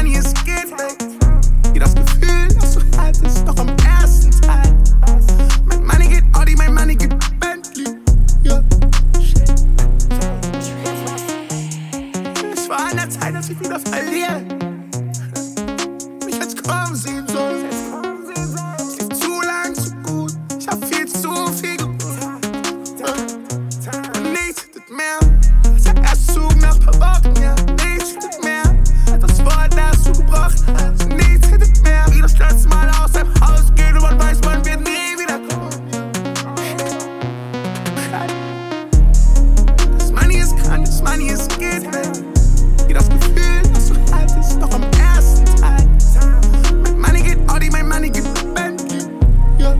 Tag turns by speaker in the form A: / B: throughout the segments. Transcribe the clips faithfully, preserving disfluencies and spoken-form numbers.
A: Money, es geht weg. Wie das Gefühl, das du hattest, doch am ersten Tag. Mein Money geht Audi, mein Money geht Bentley. Ja, shit. Es war an der Zeit, dass ich wieder verliere. Mich als kommen sehen soll. Es lief zu lang, zu gut. Ich hab viel zu viel gemacht. Und nichts hittet mehr. Der erste Zug nach paar Wochen, ja. Nichts hittet mehr. Das Wort, das du gebracht hast. Nichts hittet mehr. Wie das letzte Mal aus dem Haus geht und man weiß, man wird nie wieder kommen. Das Money ist krank, das Money ist geht weg. Wie das Gefühl, das du hattest, doch am ersten Tag. Mein Money geht Audi, mein Money geht Bentley. Ja.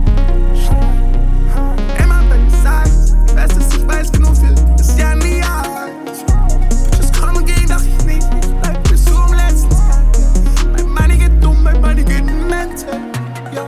A: Immer wenn du sagst, du weißt es, ich weiß genug für das Jahr nie alt. Bitches kommen und gehen, doch ich nicht. Ich bleib bis zum letzten Tag. Mein Money geht dumm, mein Money geht mental. Ja.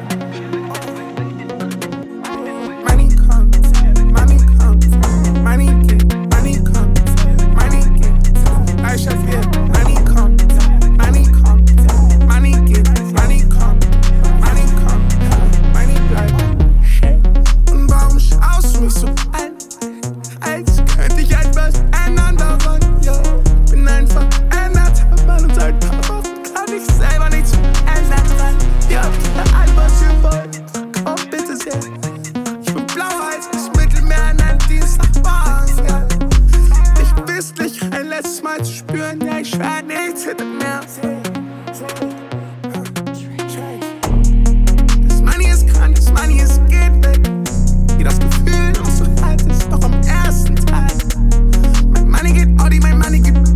A: Money kommt, Money kommt, Money geht, Money kommt, Money geht. Ich hab hier, Money kommt, Money kommt, Money geht, Money kommt, Money kommt, Money bleibt. Und warum schaust du mich so an, als könnte ich etwas ändern daran? Ja, bin ein veränderter Mann und seit paar Wochen kann ich selber nichts verändern dran. Ja, bitte all, was ihr wollt, komm bitte sehr. Ich bin blau als das Mittelmeer an einem Dienstagmorgen, ja. Dich wissentlich ein letztes Mal zu spüren, ja, ich schwör nichts hinter mehr. Das Money ist krank, das Money ist geht weg. Wie das Gefühl, das du hattest, doch am ersten Tag. Mein Money geht Audi, mein Money geht